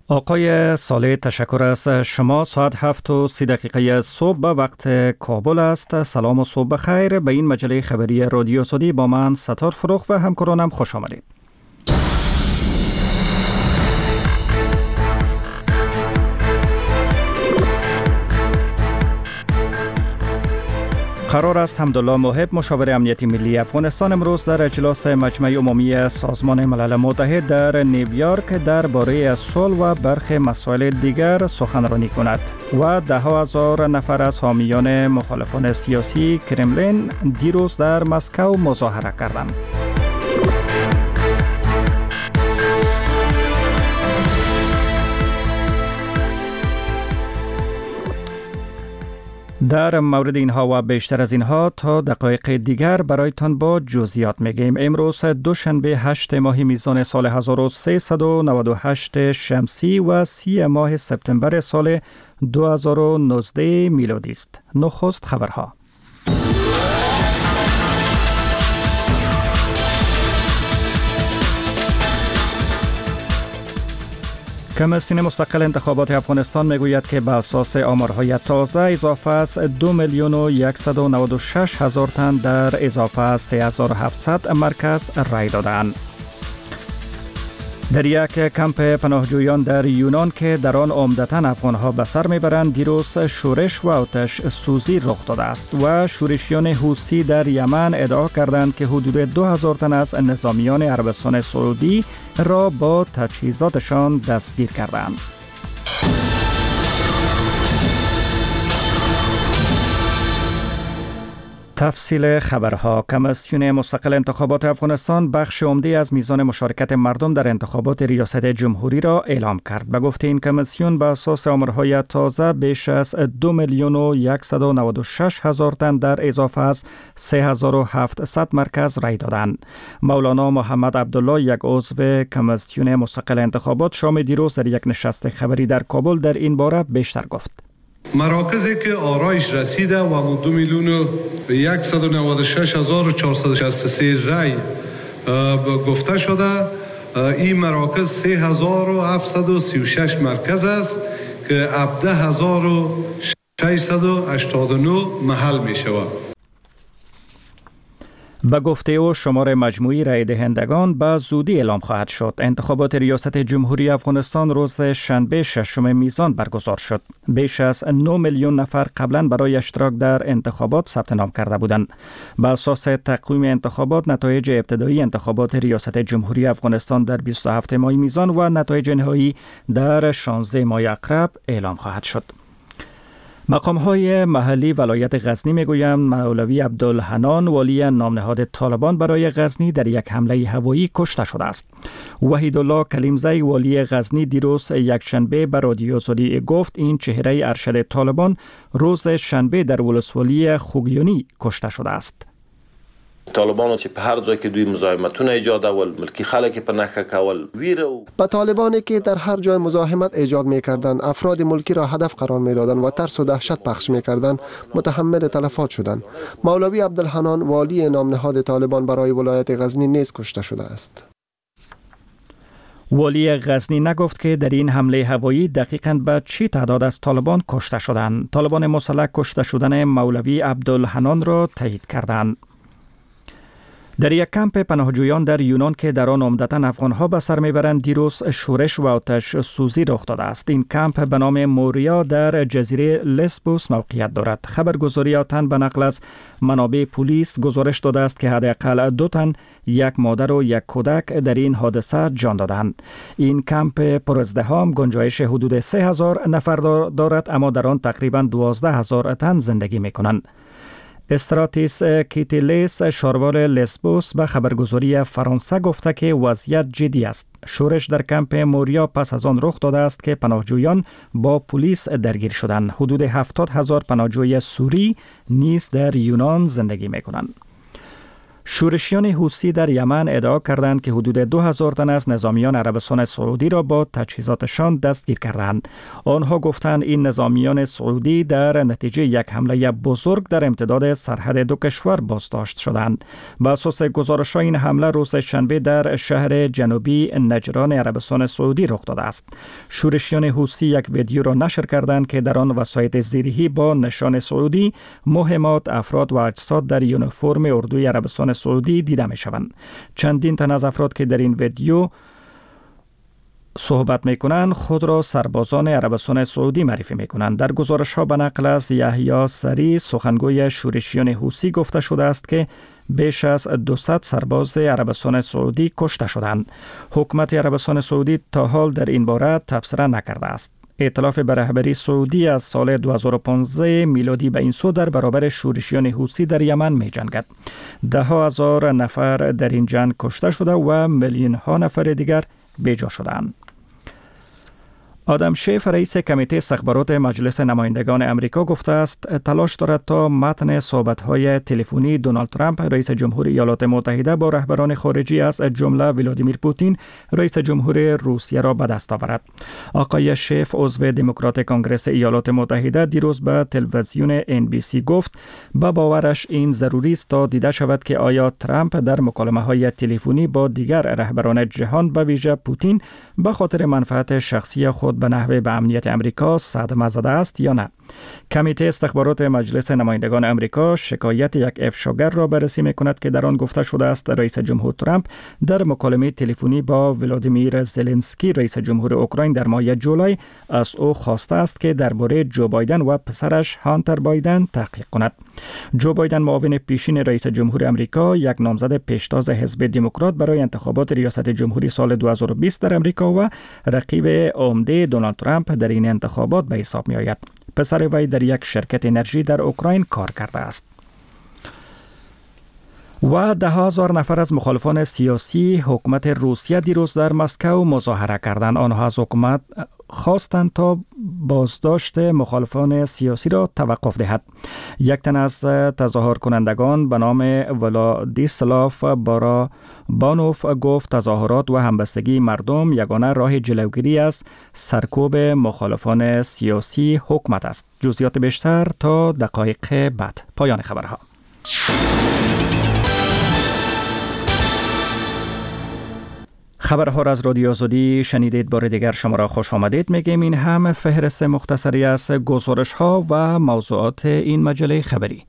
آقای صالح، تشکر از شما. ساعت 7:30 صبح به وقت کابل است. سلام و صبح بخیر. به این مجله خبری رادیو سعودی با من ستار فروخ و همکارانم خوش آمدید. قرار است حمدالله محب، مشاور امنیتی ملی افغانستان، امروز در اجلاس مجمع عمومی سازمان ملل متحد در نیویورک درباره صلح و برخی مسائل دیگر سخنرانی کند و ده هزار نفر از حامیان مخالفان سیاسی کرملین دیروز در مسکو مظاهره کردند. در مورد اینها و بیشتر از اینها تا دقایق دیگر برایتان با جزئیات میگیم. امروز دوشنبه 8 ماه میزان سال 1398 شمسی و 30 ماه سپتامبر سال 2019 میلادی است. نخست خبرها. کمیسیون مستقل انتخابات افغانستان میگوید که به اساس آمارهای تازه اضافه از 2,196,000 تن در اضافه از 3,700 مرکز رای دادند. در یک کمپ پناهجویان در یونان که در آن عمدتاً افغانها به سر میبرند دیروز شورش و آتش سوزی رخ داده است و شورشیان حوثی در یمن ادعا کردند که حدود 2,000 تن از نظامیان عربستان سعودی را با تجهیزاتشان دستگیر کردند. تفصیل خبرها. کمیسیون مستقل انتخابات افغانستان بخش عمده از میزان مشارکت مردم در انتخابات ریاست جمهوری را اعلام کرد. به گفته این کمیسیون به اساس آمارهای تازه بیش از 2,196,000 تن در اضافه از 3,700 مرکز رای دادند. مولانا محمد عبدالله، یک عضو کمیسیون مستقل انتخابات، شام دیروز در یک نشست خبری در کابل در این باره بیشتر گفت. مراکزی که آرایش رسیده و 2,196,463 رای گفته شده، این مراکز 3,736 مرکز است که 17,689 محل می شود. به گفته او شمار مجموعی رای دهندگان به زودی اعلام خواهد شد. انتخابات ریاست جمهوری افغانستان روز شنبه 6 میزان برگزار شد. بیش از 9 میلیون نفر قبلا برای اشتراک در انتخابات ثبت نام کرده بودند. به اساس تقویم انتخابات نتایج ابتدایی انتخابات ریاست جمهوری افغانستان در 27 ماه میزان و نتایج نهایی در 16 ماه عقرب اعلام خواهد شد. مقام‌های محلی ولایت غزنی میگویند مولوی عبدالحنان، والی نامنهاد طالبان برای غزنی، در یک حمله هوایی کشته شده است. وحیدالله کلیمزی، والی غزنی، دیروز یکشنبه به رادیو سعودی گفت این چهره ارشد طالبان روز شنبه در ولسوالی خوگیانی کشته شده است. طالبانو چې په هر ځای کې دوی مزاحمتونه ایجادول، ملکی خلک په نښه کول، ویره به طالبانی که در هر جای مزاحمت ایجاد می‌کردند، افراد ملکی را هدف قرار می‌دادند و ترس و دهشت پخش می‌کردند، متحمل تلفات شدند. مولوی عبدالحنان، والی نامنهاد طالبان برای ولایت غزنی، نیز کشته شده است. والی غزنی نگفت که در این حمله هوایی دقیقاً به چی تعداد از طالبان کشته شدند. طالبان مسلح کشته شدن مولوی عبدالحنان را تایید کردند. در یک کمپ پناهجویان در یونان که در آن عمدتاً افغانها به سر میبرند دیروز شورش و آتش سوزی رخ داده است. این کمپ به نام موریا در جزیره لسبوس موقعیت دارد. خبرگزاری آتن به نقل از منابع پلیس گزارش داده است که حداقل 2 تن، یک مادر و یک کودک در این حادثه جان دادند. این کمپ پرازدحام گنجایش حدود 3,000 نفر دارد، اما در آن تقریباً 12,000 تن زندگی میکنند. استراتیس کیتیلیس، شاروار لسبوس، به خبرگزاری فرانسه گفته که وضعیت جدی است. شورش در کمپ موریا پس از آن رخ داده است که پناهجویان با پلیس درگیر شدند. حدود 70,000 پناهجوی سوری نیز در یونان زندگی می‌کنند. شورشیان حوثی در یمن ادعا کردند که حدود 2000 تن از نظامیان عربستان سعودی را با تجهیزاتشان دستگیر کردند. آنها گفتند این نظامیان سعودی در نتیجه یک حمله بزرگ در امتداد سرحد دو کشور بازداشت شدند. بر اساس گزارش‌های این حمله روز شنبه در شهر جنوبی نجران عربستان سعودی رخ داده است. شورشیان حوثی یک ویدیو را نشر کردند که در آن وسایط زیرهی با نشان سعودی، مهمات، افراد و اجساد در یونیفرم اردوی عربستان سعودی دیده می شوند. چندین تن از افراد که در این ویدیو صحبت می کنند خود را سربازان عربستان سعودی معرفی می کنند. در گزارش ها به نقل از یحیی سری سخنگوی شورشیان حوثی گفته شده است که بیش از 200 سرباز عربستان سعودی کشته شدند. حکومت عربستان سعودی تا حال در این باره تبصره نکرده است. ائتلاف به رهبری سعودی از سال 2015 میلادی به این سو در برابر شورشیان حوثی در یمن می جنگد. ده ها هزار نفر در این جنگ کشته شده و میلیون ها نفر دیگر بیجا شدند. آدم شیف رئیس کمیته استخبارات مجلس نمایندگان امریکا گفته است تلاش دارد تا متن صحبت‌های تلفنی دونالد ترامپ رئیس جمهور ایالات متحده با رهبران خارجی از جمله ولادیمیر پوتین رئیس جمهور روسیه را به دست آورد. آقای شیف عضو دموکرات کنگره ایالات متحده دیروز به تلویزیون NBC گفت به باورش این ضروری است تا دیده شود که آیا ترامپ در مکالمه‌های تلفنی با دیگر رهبران جهان به ویژه پوتین به خاطر منفعت شخصی خود به نحوه به امنیت امریکا صدمه زده است یا نه. کمیته استخبارات مجلس نمایندگان امریکا شکایت یک افشاگر را بررسی می‌کند که در آن گفته شده است رئیس جمهور ترامپ در مکالمه تلفنی با ولادیمیر زلنسکی رئیس جمهور اوکراین در ماه جولای از او خواسته است که درباره جو بایدن و پسرش هانتر بایدن تحقیق کند. جو بایدن معاون پیشین رئیس جمهور امریکا یک نامزد پیشتاز حزب دموکرات برای انتخابات ریاست جمهوری سال 2020 در امریکا و رقیب عمده دونالد ترامپ در این انتخابات به حساب می‌آید. پسر وی در یک شرکت انرژی در اوکراین کار کرده است. و 10,000 نفر از مخالفان سیاسی حکومت روسیه دیروز در مسکو مظاهره کردند. آنها از حکومت خواستند تا بازداشت مخالفان سیاسی را توقف دهد. یک تن از تظاهر کنندگان به نام ولادیسلاف بارابانوف گفت تظاهرات و همبستگی مردم یگانه راه جلوگیری از سرکوب مخالفان سیاسی حکومت است. جزئیات بیشتر تا دقایق بعد. پایان خبرها. خبرها را از رادیو آزادی شنیدید. بار دیگر شما را خوش آمدید میگیم. این هم فهرست مختصری از گزارش ها و موضوعات این مجله خبری.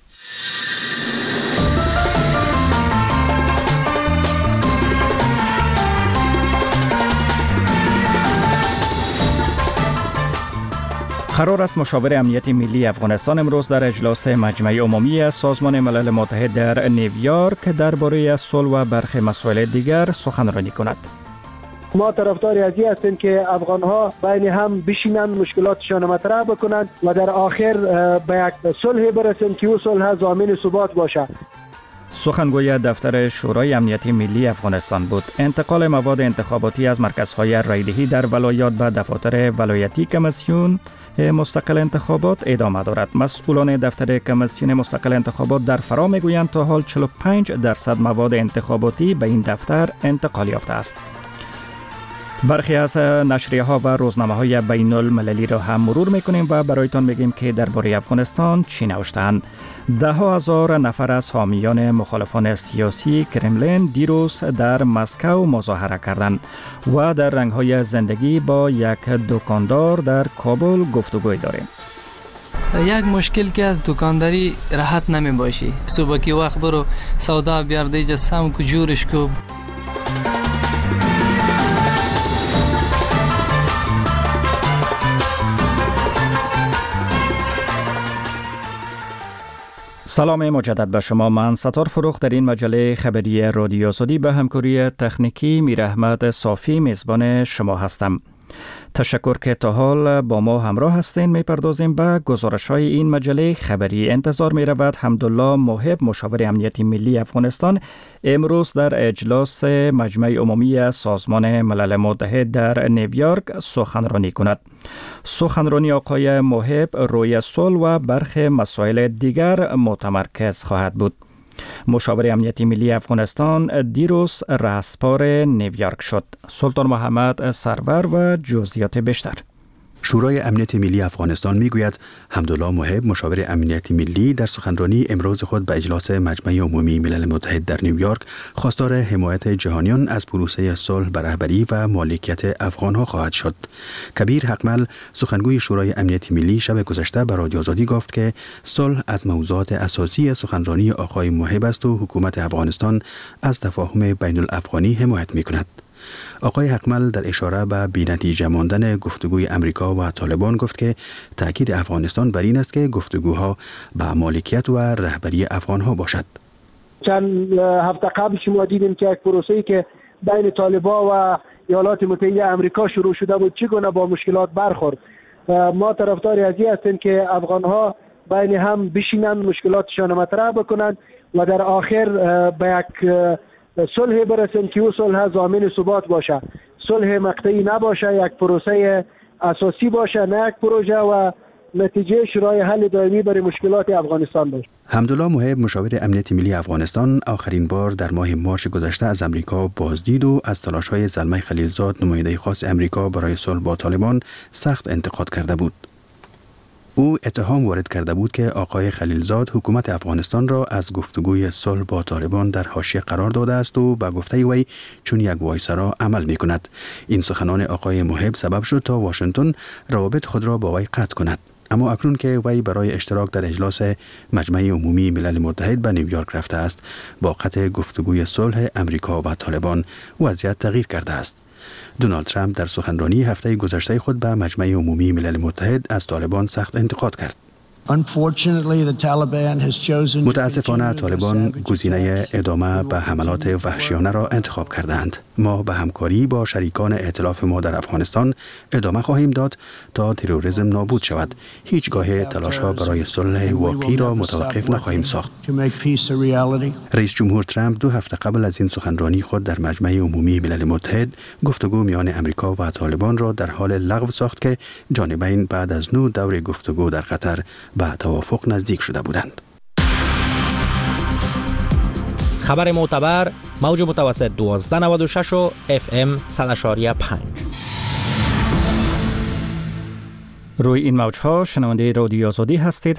قرار است مشاور امنیت ملی افغانستان امروز در اجلاس مجمع عمومی از سازمان ملل متحد در نیویورک درباره صلح و برخی مسائل دیگر سخنرانی کند. ما طرفدار از این هستیم که افغان‌ها بین هم بشینن، مشکلاتشان مطرح بکنند و در آخر به یک صلح برسند که او صلح ضامن ثبات باشد. سخنگوی دفتر شورای امنیت ملی افغانستان بود. انتقال مواد انتخاباتی از مرکزهای رایدهی در ولایات به دفاتر ولایتی کمیسیون مستقل انتخابات ادامه دارد. مسئولان دفتر کمیسیون مستقل انتخابات در فرا میگویند تا حال 45% مواد انتخاباتی به این دفتر انتقال یافته است. برخی از نشریه ها و روزنامه های بین المللی را هم مرور میکنیم و برایتان میگیم که درباره افغانستان چی نوشتند. 10,000 نفر از حامیان مخالفان سیاسی کرملین دیروز در مسکو مظاهره کردند و در رنگ های زندگی با یک دکاندار در کابل گفتگوی داریم. یک مشکل که از دکانداری راحت نمی باشی. صبح کی وقت برو سودا بیار دیجا سم کو جورش کو. سلام مجدد به شما. من ستار فروخ در این مجله خبری رادیو آزادی به همکاری تکنیکی میر احمد صافی میزبان شما هستم. تشکر که تا حال با ما همراه هستین. میپردازیم به گزارش های این مجله خبری. انتظار می رود حمدالله محب مشاور امنیت ملی افغانستان امروز در اجلاس مجمع عمومی از سازمان ملل متحد در نیویورک سخنرانی کند. سخنرانی آقای محب روی صلح و برخی مسائل دیگر متمرکز خواهد بود. مشاور امنیت ملی افغانستان دیروز رهسپار نیویورک شد. سلطان محمد سرور و جزئیات بیشتر. شورای امنیت ملی افغانستان میگوید حمدالله محب مشاور امنیت ملی در سخنرانی امروز خود به اجلاس مجمع عمومی ملل متحد در نیویورک خواستار حمایت جهانیان از پروسه صلح به رهبری و مالکیت افغانها خواهد شد. کبیر حقمل سخنگوی شورای امنیت ملی شب گذشته به رادیو آزادی گفت که صلح از موضوعات اساسی سخنرانی آقای محب است و حکومت افغانستان از تفاهم بین الافغانی حمایت میکند. آقای حقمل در اشاره به بی‌نتیجه ماندن گفتگوی امریکا و طالبان گفت که تاکید افغانستان بر این است که گفتگوها به مالکیت و رهبری افغانها باشد. چند هفته قبل شما دیدیم که یک پروسه‌ای که بین طالبان و ایالات متحده آمریکا شروع شده بود چگونه با مشکلات برخورد. ما طرفدار از این هستیم که افغانها بین هم بشینن، مشکلاتشان مطرح بکنند و در آخر به یک صلح برسیم که او صلح ضامن ثبات باشه، صلح مقطعی نباشه، یک پروسه اساسی باشه، نه یک پروژه و نتیجه راه حل دائمی برای مشکلات افغانستان باشه. حمدالله محب مشاور امنیت ملی افغانستان آخرین بار در ماه مارس گذشته از امریکا بازدید و از تلاش‌های زلمه خلیلزاد نماینده خاص امریکا برای صلح با طالبان سخت انتقاد کرده بود. او اتهام وارد کرده بود که آقای خلیلزاد حکومت افغانستان را از گفتگوی صلح با طالبان در حاشیه قرار داده است و به گفته وی چون یک وایسرا عمل می کند. این سخنان آقای محب سبب شد تا واشنگتن روابط خود را با وی قطع کند. اما اکنون که وی برای اشتراک در اجلاس مجمع عمومی ملل متحد به نیویورک رفته است، با قطع گفتگوی صلح امریکا و طالبان وضعیت تغییر کرده است. دونالد ترامپ در سخنرانی هفته گذشته خود به مجمع عمومی ملل متحد از طالبان سخت انتقاد کرد. متاسفانه طالبان گزینه ادامه به حملات وحشیانه را انتخاب کردند. ما به همکاری با شریکان ائتلاف ما در افغانستان ادامه خواهیم داد تا تروریسم نابود شود. هیچگاه تلاش‌ها برای صلح واقعی را متوقف نخواهیم ساخت. رئیس جمهور ترامپ 2 هفته قبل از این سخنرانی خود در مجمع عمومی ملل متحد گفتگو میان امریکا و طالبان را در حال لغو ساخت که جانبین بعد از 9 دور گفتگو در قطر به توافق نزدیک شده بودند. خبر معتبر موج متوسط 1296 و FM 100.5. روی این موجها شنونده رادیو آزادی هستید.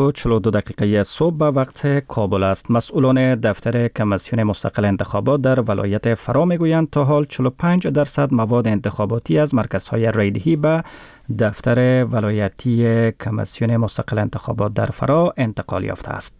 7:42 صبح به وقت کابل است. مسئولان دفتر کمیسیون مستقل انتخابات در ولایت فرا میگویند تا حال 45% مواد انتخاباتی از مرکزهای رایدهی به دفتر ولایتی کمیسیون مستقل انتخابات در فرا انتقال یافته است.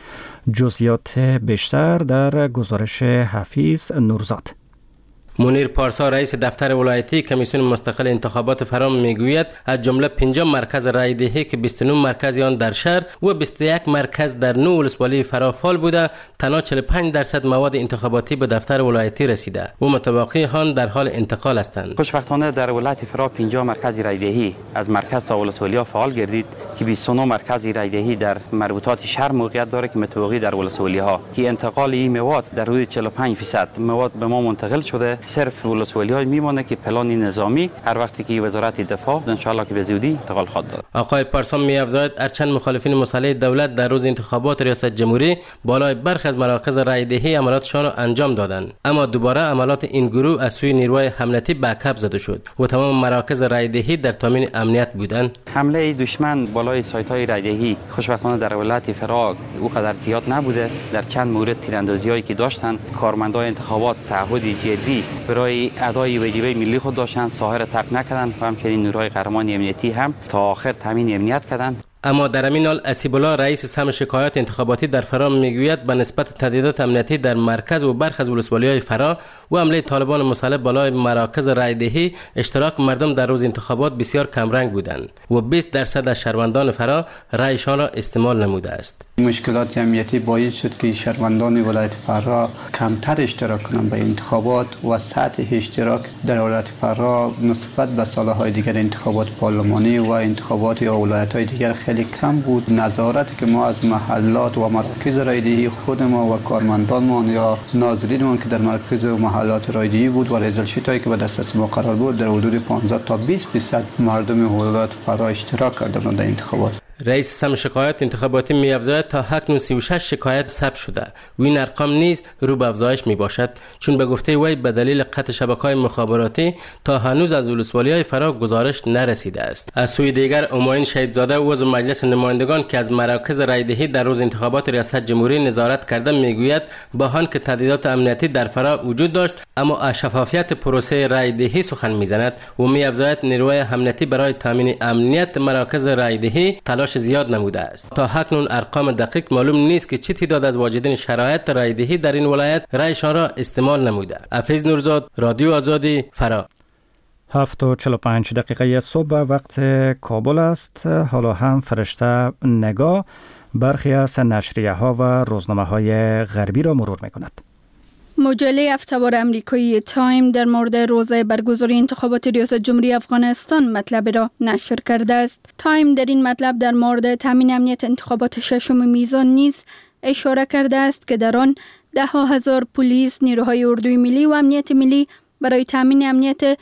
جزئیات بیشتر در گزارش حفیظ نورزاد. منیر پارسا رئیس دفتر ولایتی کمیسیون مستقل انتخابات فرا میگوید از جمله 50 مرکز رایدهی که 29 مرکز آن در شهر و 21 مرکز در 9 ولسوالی فرا فعال بوده، تنها 45% مواد انتخاباتی به دفتر ولایتی رسیده و متبقی آن در حال انتقال هستند. خوشبختانه در ولایت فرا 50 مرکز رایدهی از مرکز تا ولسوالی فعال گردید که 29 مرکز رایدهی در مربوطات شهر موقعیت داره که متوقی در ولسوالی ها که انتقال این مواد در حدود 45% مواد به ما منتقل شده. صرف ولسوالی های میمونه که پلان نظامی هر وقتی که وزارت دفاع ان شاء الله که به زودی انتقال خواهد داد. آقای پارسا می‌افزاید هرچند مخالفین مسلح دولت در روز انتخابات ریاست جمهوری بالای برخی از مراکز رایدهی عملیاتشان را انجام دادند، اما دوباره عملیات این گروه از سوی نیروهای امنیتی به عقب زده شد و تمام مراکز رایدهی در تامین امنیت بودند. حمله دشمن بالای سایت‌های رایدهی خوشبختانه در ولایت فرا او قدر زیاد نبوده. در چند مورد تیراندازی‌هایی که داشتند کارمندان انتخابات تعهد جدی برای ادای واجبه ملی خود داشتند، ساحه را ترک نکردند و همچنین نیروهای قهرمان امنیتی هم تا آخر تامین امنیت کردند. اما در همین حال اسیب الله رئیس سهم شکایات انتخاباتی در فرا میگوید به نسبت تهدیدات امنیتی در مرکز و برخی از ولسوالی‌های فرا و حمله طالبان مسلح بالای مراکز رایدهی اشتراک مردم در روز انتخابات بسیار کمرنگ بودند و 20% از شهروندان فرا رأیشان را استعمال نموده است. مشکلات امنیتی باعث شد که شهروندان ولایت فرا کمتر اشتراک کنند به انتخابات و سطح اشتراک در ولایت فرا نسبت به سالهای دیگر انتخابات پارلمانی و انتخابات یا ولایت‌های دیگر خیلی کم بود. نظارت که ما از محلات و مراکز رایدهی خود ما و کارمندانمان یا ناظرینمان که در مرکز و محلات رایدهی بود و ریزل شیتایی که به دسترس ما قرار بود در حدود 15 تا 20% مردم ولایت فرا اشتراک کردند در انتخابات. رئیس سم شکایات انتخاباتی می‌افزاید تا اکنون 36 شکایت ثبت شده و این ارقام نیز رو به افزایش میباشد، چون به گفته وی به دلیل قطع شبکه‌های مخابراتی تا هنوز از ولسوالی‌های فرا گزارش نرسیده است. از سوی دیگر اماین شهیدزاده عضو مجلس نمایندگان که از مراکز رایدهی در روز انتخابات ریاست جمهوری نظارت کرده میگوید با آنکه تهدیدات امنیتی در فرا وجود داشت اما از شفافیت پروسه رایدهی سخن میزند و می‌افزاید نیروی امنیتی برای تامین امنیت مراکز رایدهی تلاش زیاد نموده است. تا اکنون ارقام دقیق معلوم نیست که چه تعداد از واجدین شرایط رایدهی در این ولایت رایشان را استعمال نموده. حفیظ نورزاد، رادیو آزادی، فرا. 7:45 دقیقه صبح وقت کابل است. حالا هم فرشته نگاه برخی از نشریه ها و روزنامه های غربی را مرور می کند. مجله هفته‌وار امریکایی تایم در مورد روز برگزاری انتخابات ریاست جمهوری افغانستان مطلب را نشر کرده است. تایم در این مطلب در مورد تامین امنیت انتخابات ششم میزان نیز اشاره کرده است که در آن 10,000 پلیس، نیروهای اردوی ملی و امنیت ملی برای تامین امنیت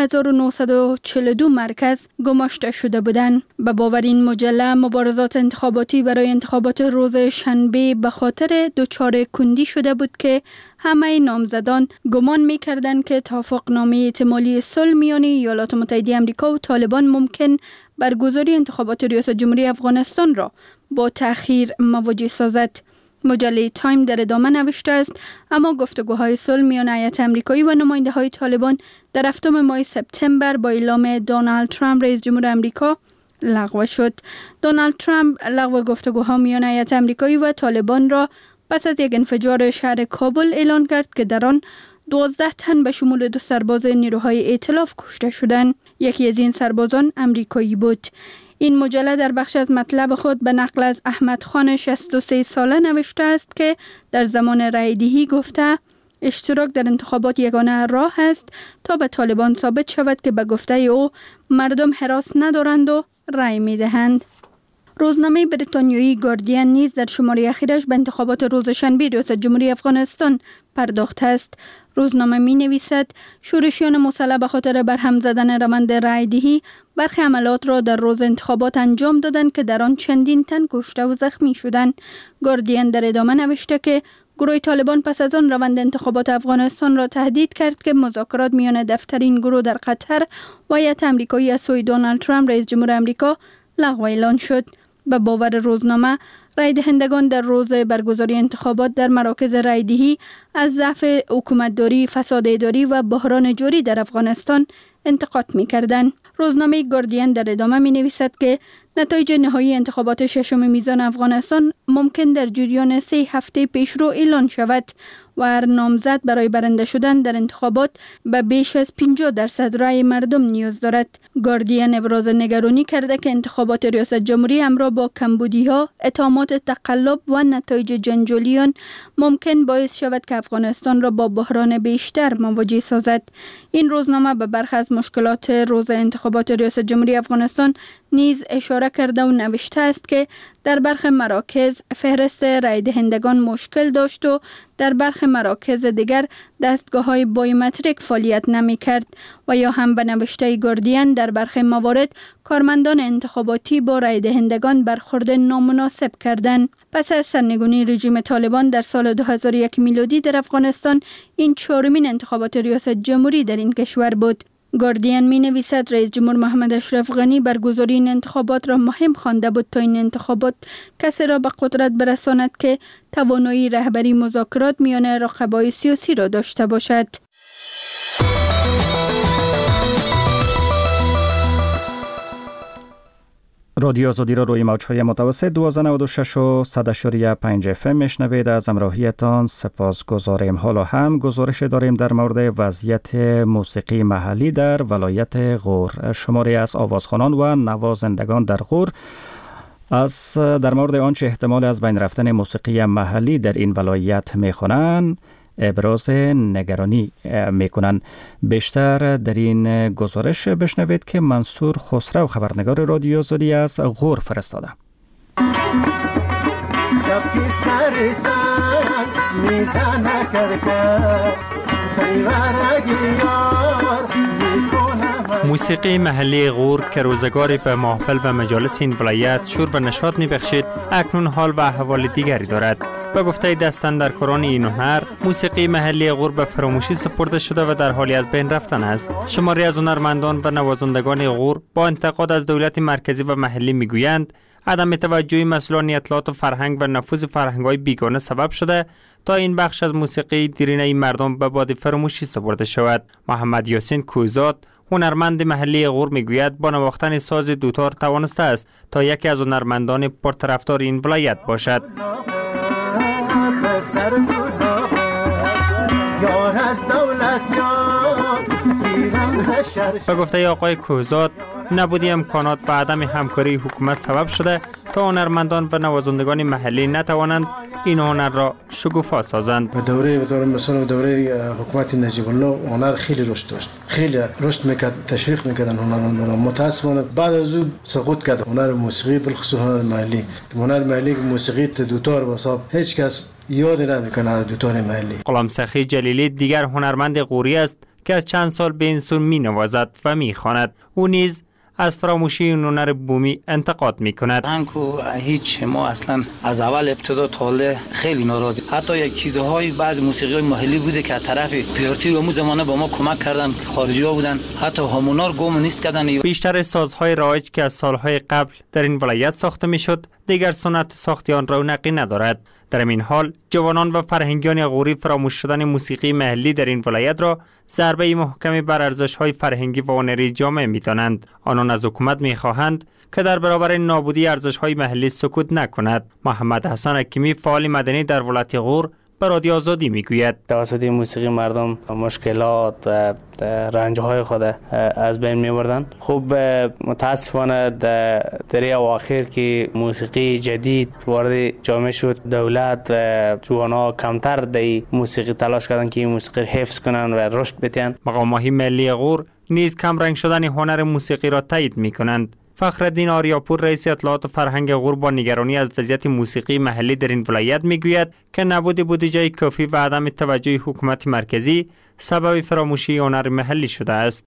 4942 مرکز گماشته شده بودند. به باور این مجله مبارزات انتخاباتی برای انتخابات روز شنبه به خاطر دچار کندی شده بود که همه نامزدان گمان می‌کردند که توافقنامه احتمالی صلح میان ایالات متحده آمریکا و طالبان ممکن برگزاری انتخابات ریاست جمهوری افغانستان را با تأخیر مواجه سازد. مجله تایم در ادامه نوشته است اما گفتگوهای صلح میان هیئت آمریکایی و نماینده های طالبان در 7 ماه سپتامبر با اعلام دونالد ترامپ رئیس جمهور آمریکا لغو شد. دونالد ترامپ لغو گفتگوها میان هیئت آمریکایی و طالبان را پس از یک انفجار شهر کابل اعلان کرد که در آن 12 تن به شمول 2 سرباز نیروهای ائتلاف کشته شدند. یکی از این سربازان آمریکایی بود. این مجله در بخش از مطلب خود به نقل از احمد خان 63 ساله نوشته است که در زمان رایدهی گفته اشتراک در انتخابات یگانه راه است تا به طالبان ثابت شود که به گفته او مردم هراس ندارند و رای می دهند. روزنامه بریتانیایی گاردین نیز در شماره اخیرش به انتخابات روز شنبه ریاست جمهوری افغانستان پرداخته است. روزنامه می نویسد شورشیان مسلح به خاطر برهم زدن روند رایدهی برخی عملات را در روز انتخابات انجام دادند که در آن چندین تن کشته و زخمی شدند. گاردین در ادامه نوشته که گروه طالبان پس از آن روند انتخابات افغانستان را تهدید کرد که مذاکرات میان دفترین گروه در قطر و هیئت آمریکایی از سوی دونالد ترامپ رئیس جمهور آمریکا لغو اعلان شد. به باور روزنامه رای دهندگان در روز برگزاری انتخابات در مراکز رایدهی از ضعف حکومتداری، فساد اداری و بحران جاری در افغانستان انتقاد می‌کردند. روزنامه گاردین در ادامه می‌نویسد که نتایج نهایی انتخابات ششم میزان افغانستان ممکن در جریان 3 هفته پیشرو اعلان شود و هر نامزد برای برنده شدن در انتخابات به بیش از 50% رای مردم نیاز دارد. گاردین ابراز نگرانی کرده که انتخابات ریاست جمهوری همراه با کمبودی‌ها، اتهامات تقلب و نتایج جنجالیان ممکن باعث شود که افغانستان را با بحران بیشتر مواجه سازد. این روزنامه به برخی از مشکلات روز انتخابات ریاست جمهوری افغانستان نیز اشاره کرده و نوشته است که در برخی مراکز فهرست رای دهندگان مشکل داشت و در برخی مراکز دیگر دستگاه‌های بایومتریک فعالیت نمی‌کرد و یا هم به نوشته گاردین در برخی موارد کارمندان انتخاباتی با رای دهندگان برخورد نامناسب کردند. پس از سرنگونی رژیم طالبان در سال 2001 میلادی در افغانستان این 4مین انتخابات ریاست جمهوری در این کشور بود. گاردین می نویسد رئیس جمهور محمد اشرف غنی برگزاری این انتخابات را مهم خوانده بود تا این انتخابات کسی را به قدرت برساند که توانایی رهبری مذاکرات میان رقبای سیاسی را داشته باشد. رادیو آزادی را روی موج‌های متوسط 1296 و 100.5 FM میشنوید. از همراهیتان سپاسگزاریم. حالا هم گزارش داریم در مورد وضعیت موسیقی محلی در ولایت غور. شماری از آوازخوانان و نوازندگان در غور در مورد آنچه احتمال از بین رفتن موسیقی محلی در این ولایت میخوانند ابراز نگرانی میکنند. بیشتر در این گزارش بشنوید که منصور خسرو خبرنگار رادیو آزادی از غور فرستاده. موسیقی محلی غور که روزگاری به محفل و مجالس این ولایت شور و نشاط می‌بخشید، اکنون حال و احوال دیگری دارد. به گفته دستاندرکاران این هنر، موسیقی محلی غور به فراموشی سپرده شده و در حالی از بین رفتن است. شماری از هنرمندان و نوازندگان غور با انتقاد از دولت مرکزی و محلی میگویند عدم توجهی مسئولان اطلاعات و فرهنگ و نفوذ فرهنگ‌های بیگانه سبب شده تا این بخش از موسیقی دیرینه مردم به باد فراموشی سپرده شود. محمد یاسین کوهزاد، هنرمند محلی غور، میگوید با نواختن ساز دوتار توانسته است تا یکی از هنرمندان پرطرفدار این ولایت باشد. به گفته آقای کوهزاد، نبودی امکانات و عدم همکاری حکومت سبب شده تا هنرمندان و نوازندگان محلی نتوانند این هنر را شکوفا سازند. به دوره مثلا دوره حکومت نجیب الله هنر خیلی رشد داشت، خیلی رشد میکرد، تشویق میکردن هنرمندان. متاسفانه بعد از او سقوط کرد هنر موسیقی، بالخصوص هنر محلی. هنر محلی موسیقی دوتار واساب هیچ کس یاد نمیکنه دوتار محلی. غلام سخی جلیلی دیگر هنرمند غوری است که از چند سال به این سو می نوازد و می خواند. او نیز از فراموشی این هنر بومی انتقاد می کند. هنگو هیچ ما اصلا از اول ابتدا تا حالا خیلی ناراضی. حتی یک چیزهای بعض موسیقی های محلی بوده که از طرف پیارتی و زمانه با ما کمک کردن، خارجی ها بودن، حتی همونا رو گم نیست کردن. بیشتر سازهای رایج که از سالهای قبل در این ولایت ساخته می شد دیگر سنت ساختی آن رونقی ندارد. در این حال جوانان و فرهنگیان غوری فراموش شدن موسیقی محلی در این ولایت را ضربه محکمی بر ارزش‌های فرهنگی و هنری جامعه می‌دانند. آنان از حکومت می‌خواهند که در برابر نابودی ارزش‌های محلی سکوت نکند. محمد حسن حکیمی، فعال مدنی در ولایت غور، به رادیو آزادی میگوید توسط موسیقی مردم مشکلات رنج‌های خود از بین می‌بردند. خوب متاسفانه در اواخر که موسیقی جدید وارد جامعه شد، دولت جوان‌ها کمتر در موسیقی تلاش کردند که این موسیقی حفظ کنند و رشد بدهند. مقام‌های ملی غور نیز کم رنگ شدن هنر موسیقی را تایید می‌کنند. فخرالدین آریاپور، رئیس اطلاعات و فرهنگ غور، با نگرانی از وضعیت موسیقی محلی در این ولایت میگوید که نبود بودجه کافی و عدم توجه حکومت مرکزی سبب فراموشی هنر محلی شده است.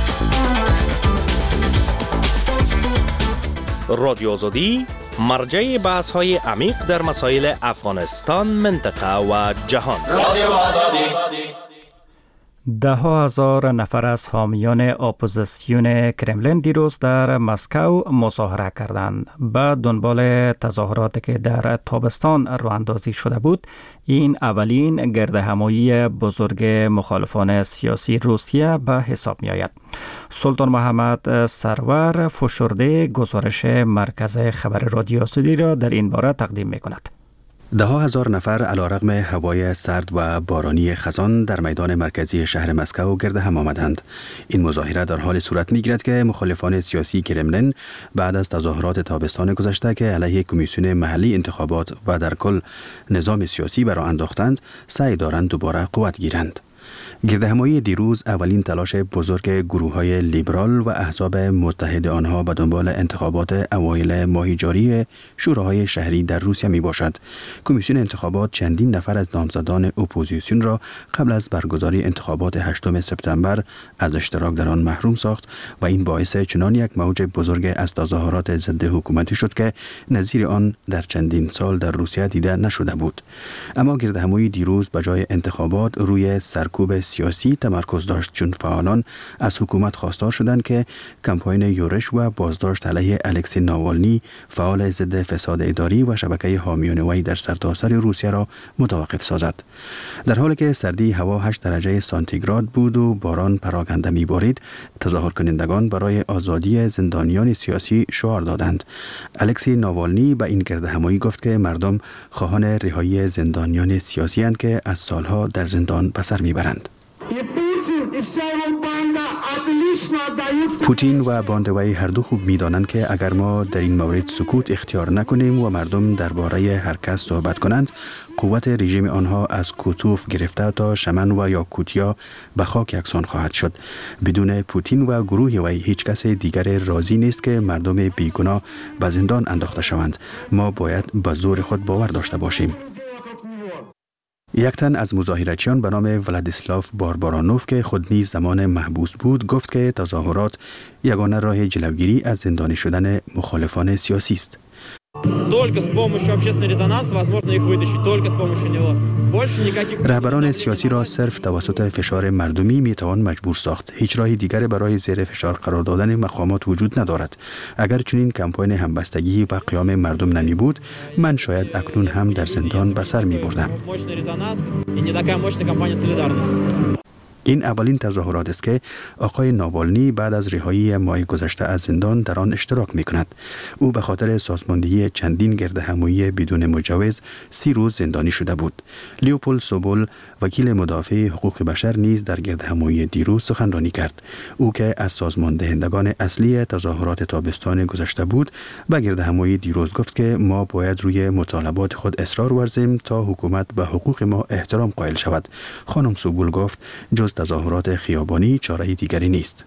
رادیو آزادی، مرجع بحث‌های عمیق در مسائل افغانستان، منطقه و جهان. رادیو آزادی. ده ها هزار نفر از حامیان اپوزیسیون کرملین دیروز در مسکو مظاهره کردند. به دنبال تظاهراتی که در تابستان راه اندازی شده بود، این اولین گردهمایی بزرگ مخالفان سیاسی روسیه به حساب می آید. سلطان محمد سرور فشرده گزارش مرکز خبر رادیو آزادی را در این باره تقدیم می کند. ده ها هزار نفر علیرغم هوای سرد و بارانی خزان در میدان مرکزی شهر مسکو گرد هم آمدند. این مظاهره در حال صورت می‌گیرد که مخالفان سیاسی کرملین بعد از تظاهرات تابستان گذشته که علیه کمیسیون محلی انتخابات و در کل نظام سیاسی برآ انداختند، سعی دارند دوباره قوت گیرند. گردهمایی دیروز اولین تلاش بزرگ گروه‌های لیبرال و احزاب متحد آنها به دنبال انتخابات اوایل ماه جاری شوراهای شهری در روسیه می باشد. کمیسیون انتخابات چندین نفر از نامزدان اپوزیسیون را قبل از برگزاری انتخابات 8 سپتامبر از اشتراک در آن محروم ساخت و این باعث چنان یک موج بزرگ از تظاهرات ضد حکومتی شد که نظیر آن در چندین سال در روسیه دیده نشده بود. اما گردهمایی دیروز به جای انتخابات روی سرکوب سیاسی تمرکز داشت، چون فعالان از حکومت خواستار شدند که کمپاین یورش و بازداشت علیه الکسی ناوالنی، فعال ضد فساد اداری و شبکه حامیان وی در سرتاسر روسیه را متوقف سازد. در حالی که سردی هوا 8 درجه سانتیگراد بود و باران پراکنده می‌بارید، تظاهر کنندگان برای آزادی زندانیان سیاسی شعار دادند. الکسی ناوالنی به این گردهمایی گفت که مردم خواهان رهایی زندانیان سیاسی اند که از سالها در زندان به سر میبرند. پوتین و باند وی هر دو خوب می‌دانند که اگر ما در این مورد سکوت اختیار نکنیم و مردم درباره هر کس صحبت کنند، قوت رژیم آنها از کوتوف گرفته تا شمن و یاکوتیا به خاک یکسان خواهد شد. بدون پوتین و گروه وی هیچ کس دیگر راضی نیست که مردم بیگناه به زندان انداخته شوند. ما باید به زور خود باور داشته باشیم. یک تن از مظاهراتچیان به نام ولادیسلاف باربارانوف که خود نیز زمان محبوس بود گفت که تظاهرات یگانه راه جلوگیری از زندانی شدن مخالفان سیاسی است. رهبران سیاسی را صرف توسط فشار مردمی میتوان مجبور ساخت. هیچ راه دیگری برای زیر فشار قرار دادن مقامات وجود ندارد. اگر چنین کمپاین همبستگی و قیام مردم نمی بود، من شاید اکنون هم در زندان به سر می بردم. این اولین تظاهرات است که آقای ناوالنی بعد از رهایی ماه گذشته از زندان در آن اشتراک می کند. او به خاطر سازماندهی چندین گردهمایی بدون مجوز 30 روز زندانی شده بود. لیوپولد سوبول وکیل مدافع حقوق بشر نیز در گردهمایی دیروز سخنرانی کرد. او که از سازماندهندگان اصلی تظاهرات تابستان گذشته بود، به گردهمایی دیروز گفت که ما باید روی مطالبات خود اصرار ورزیم تا حکومت به حقوق ما احترام قائل شود. خانم سوبول گفت جز تظاهرات خیابانی چاره دیگری نیست.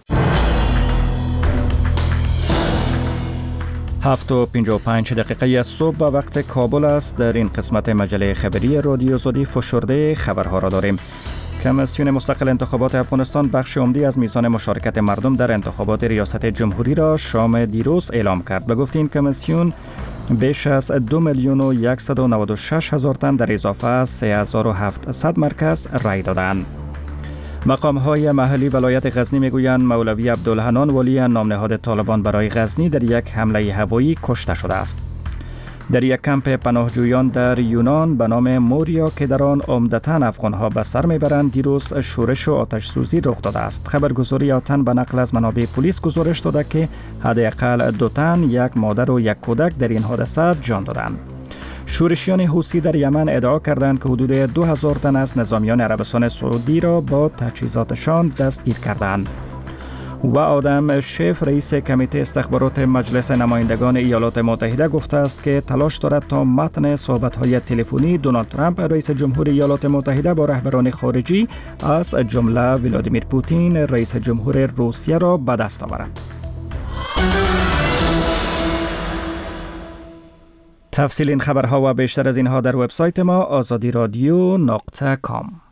7:55 صبح به وقت کابل است. در این قسمت مجله خبری رادیو زودی فشرده خبرها را داریم. کمیسیون مستقل انتخابات افغانستان بخش عمده از میزان مشارکت مردم در انتخابات ریاست جمهوری را شام دیروز اعلام کرد. به گفته این کمیسیون بیش از 2,196,000 تن در اضافه از 3,700 مرکز رای دادند. مقام‌های محلی ولایت غزنی میگویند مولوی عبدالحنان والی نامنهاد طالبان برای غزنی در یک حمله هوایی کشته شده است. در یک کمپ پناهجویان در یونان به نام موریا که در آن عمدتاً افغان‌ها به سر میبرند دیروز شورش و آتش سوزی رخ داده است. خبرگزاری آتن به نقل از منابع پلیس گزارش داده که حداقل 2 تن، یک مادر و یک کودک در این حادثه جان دادند. شورشیان حوثی در یمن ادعا کردند که حدود 2000 تن از نظامیان عربستان سعودی را با تجهیزاتشان دستگیر کردند. و آدم شیف رئیس کمیته استخبارات مجلس نمایندگان ایالات متحده گفته است که تلاش دارد تا متن صحبت‌های تلفنی دونالد ترامپ رئیس جمهور ایالات متحده با رهبران خارجی از جمله ولادیمیر پوتین رئیس جمهور روسیه را به دست آورد. تفصیل این خبرها و بیشتر از اینها در وبسایت ما azadi radio.com.